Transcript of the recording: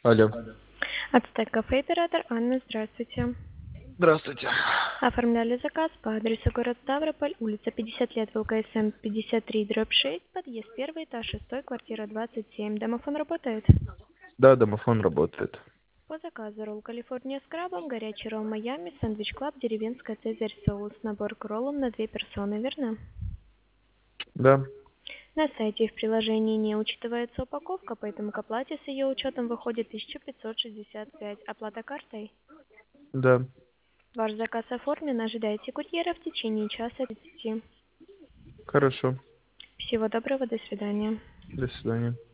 Алло. Ацтек кафе, оператор Анна, здравствуйте. Здравствуйте. Оформляли заказ по адресу город Ставрополь, улица 50 лет, ВЛКСМ 53/6, подъезд 1, этаж 6, квартира 27. Домофон работает? Да, домофон работает. По заказу ролл Калифорния с крабом, горячий ролл Майами, сэндвич Клаб, деревенская Цезарь соус, набор к роллам на 2 персоны, верно? Да, На сайте и в приложении не учитывается упаковка, поэтому к оплате с ее учетом выходит 1565. Оплата картой? да. Ваш заказ оформлен, ожидайте курьера в течение часа 30. Хорошо. Всего доброго, до свидания. До свидания.